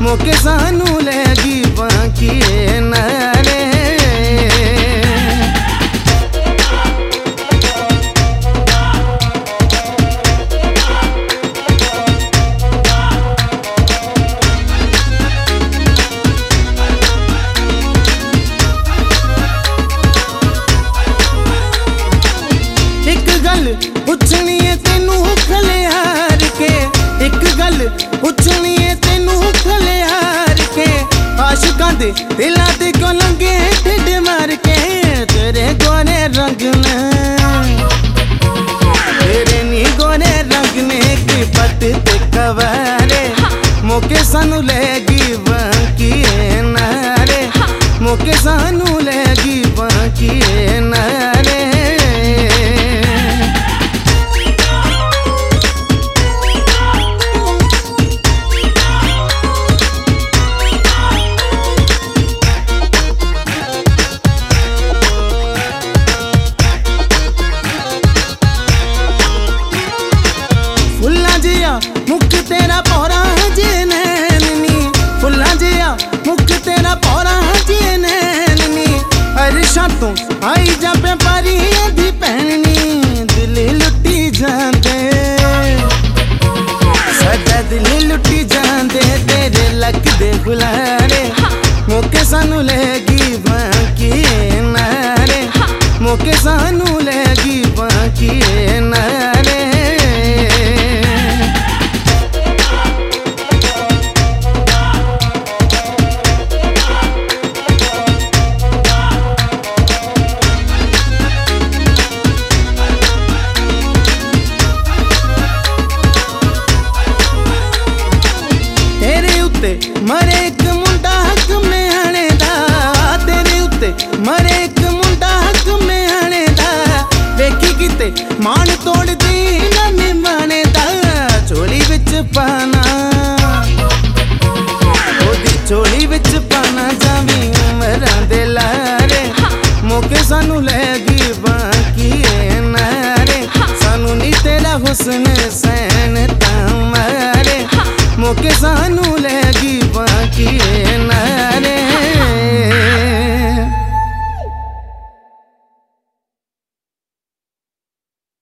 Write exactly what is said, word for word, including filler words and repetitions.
मौके सानू लैगी बाकी नारे। एक गल पुछनी है तेनू खलियार के, एक गल पुछनी है तेनू खलियार के, आशिकां दे दिलां ते क्यों लंघे ढिड मार के। तेरे गोरे रंग ने तेरे नी गोरे रंग ने की पट ते कवारे, मौके सानू लैगी बाकी नारे, मौके सानू लैगी बाकी नारे। मुख तेरा पौरा जे नैननी, फुल्ला जिया मुख तेरा पौरा जे नैननी, अरशा तू आई जापे पारी दी भैननी, दिल लुटी जांदे साडा दिल लुटी जांदे तेरे लक दे गुलारे, मौके सानू लैगी बाकी नारे, मौके सानू लैगी बाकी नारे। मरे एक मुंडा हक में आने दा, तेरे उत्ते मरे एक मुंडा हक में आने दा, वेखी किते मान तोड़ दी ना निमाने दा, चोली विच पाना ओदी चोली विच पाना जावी उमरां दे लारे, मौके सानू लैगी बाकी नारे, सानू नी तेरा हुस्न सैन तां मारे, मौके सानू लैगी बाकी।